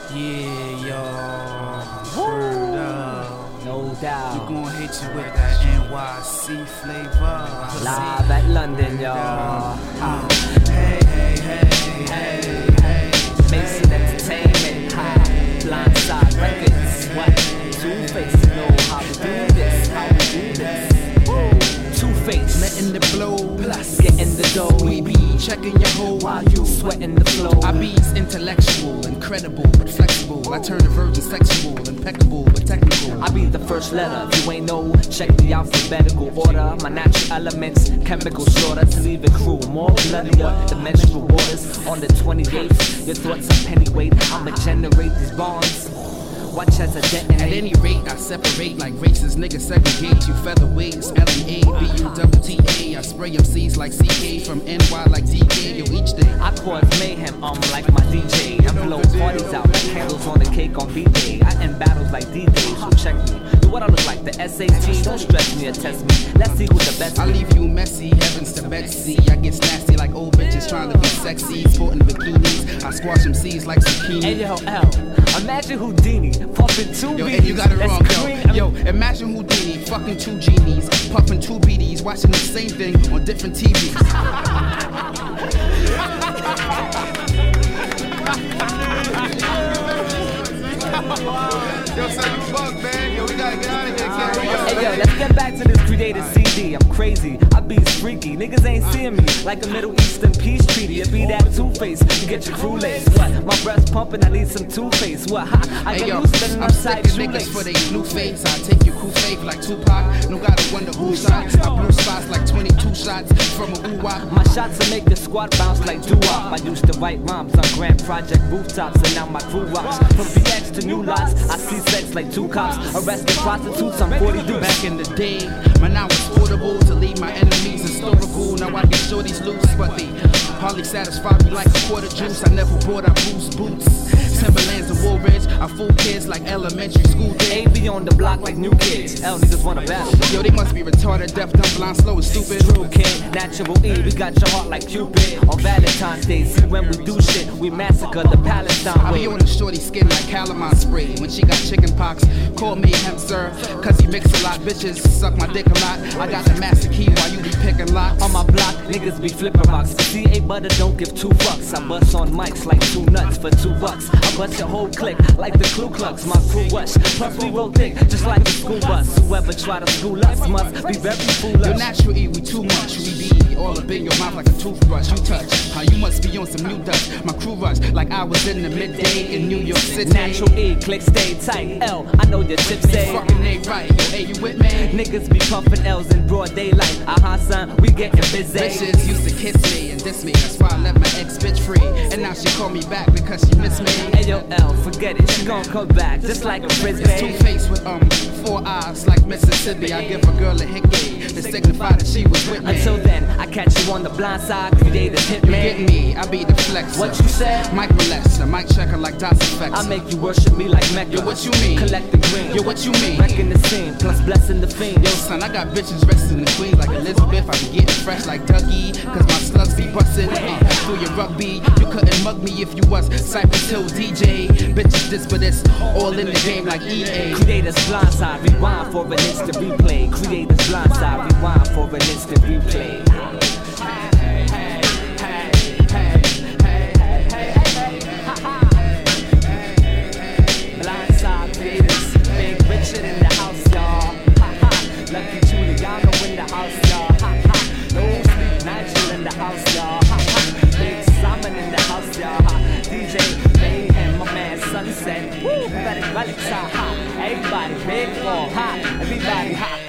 Yeah, y'all. Word up. No doubt. We gon' hit you with that NYC flavor. Live at London, y'all. Hey, hey, hey, hey, hey. Mason Entertainment, Blindside Records. What? Two-Face know how to do this, how we do this. Two-Face, letting the blow, plus getting the dough. We be checking your hoe while you sweating the flow. I be intellectual, incredible, but flexible. I turn the virgin sexual, impeccable, but technical. I be the first letter, if you ain't know, check the alphabetical order. My natural elements, chemical slaughter to leave it cruel. More bloodier than menstrual waters. On the 28th, your thoughts are pennyweight. I'ma generate these bonds. Watch as I detonate. At any rate, I separate like racist niggas segregate. You featherweights, LEA, BUWTA. I spray MCs like CK from NY like DK. Yo, each day I cause mayhem, like my DJ. I blow parties out like candles on the cake on B-Day. I end battles like D-Day, so check me. Do what I look like, the SAT. Don't stress me or test me. Let's see who's the best. I leave you messy, heavens to Betsy. I get nasty like old bitches trying to be sexy. Sporting bikinis, I squash MCs like zucchini. Hey yo, L, imagine Houdini puffing two Yo, beats. and you got it wrong, green. yo. Imagine Houdini fucking two genies, puffing two BDs, watching the same thing on different TVs. Yo, $7, man. Yo, we gotta get out of here. Carry on. Hey yo, let's get back to this created CD. I'm crazy, I be freaky. Niggas ain't seeing me like a Middle Eastern peace treaty. It be that Two-Face, you get your crew laced. What? My breast pumping, I need some Two-Face. What? I hey get yo, used to the I'm upside sticking niggas for they blue face. I take your crew fave like Tupac. No gotta wonder who shots. I blew spots like 22 shots from a woo-wop. My shots will make the squad bounce like doo-wop. I used to write rhymes on Grand Project rooftops, and now my crew rocks. From VX to new lots, I see sex like two cops. Arresting prostitutes, I'm 42. Back in the day, man, I was portable to leave my enemies historical. Now I get shorties loose, but they hardly satisfy me like a quarter juice. I never bought out boots. Timberlands and Woolridge, I fool kids like elementary school day. AB on the block like new kids. L niggas wanna battle. Yo, they must be retarded, deaf, dumb, blind, slow, and stupid. True kid, natural E, we got your heart like Cupid. On Valentine's Day, see when we do shit, we massacre the Palestine I way. be on the shorty skin like calamine spray. When she got chicken pox, call me hemp sir, cause he mix a lot. Bitches suck my dick a lot. I got the master key while you be picking locks. On my block, niggas be flipping rocks. CA butter don't give two fucks. I bust on mics like two nuts for $2. I bust your whole clique like the Ku Klux. My crew rush, plus we roll thick just like the school bus. Whoever try to school us must be very foolish. Yo, natural E, we too much. We be all up in your mouth like a toothbrush. You touch, how you must be on some new dust. My crew rush like I was in the midday in New York City. Natural E, click stay tight. L, I know your tips say fucking ain't right. Yo, hey, you with me? Niggas be pumping L's in broad daylight. Son, we getting busy. Bitches used to kiss me and diss me. That's why I let my ex bitch free. And now she call me back because she miss me. Hey yo, L, forget it. She gon' come back just like a frisbee. Two-Face with 4 eyes like Mississippi. I give a girl a hickey to signify that she was with me. Until then, I catch you on the blind side. Creative hit You man. get me? I be the flexer. What you said? Mike molester, Mike checker like DOS effects. I make you worship me like Mecca. Yo, what you mean? Collect the green. Yo, what you mean? Wrecking the scene, plus blessing the fiend. Yo, son, I got bitches resting the queen like Elizabeth. I be getting fresh like Dougie, cause my slugs be bustin'. Through your rugby, you couldn't mug me if you was Cypress Hill DJ. Bitches this, but it's all in the game like EA. Creators blindside, rewind for an instant replay. Creators blindside, rewind for an instant replay. Blindside creators, Big Richard in the house, y'all. Lucky Giuliano in the house, y'all. No Sleep Nigel in the house, y'all. Big Simon in the house, y'all. DJ Mayhem, my man Sunset. Woo, better relics, everybody big for hot, everybody hot.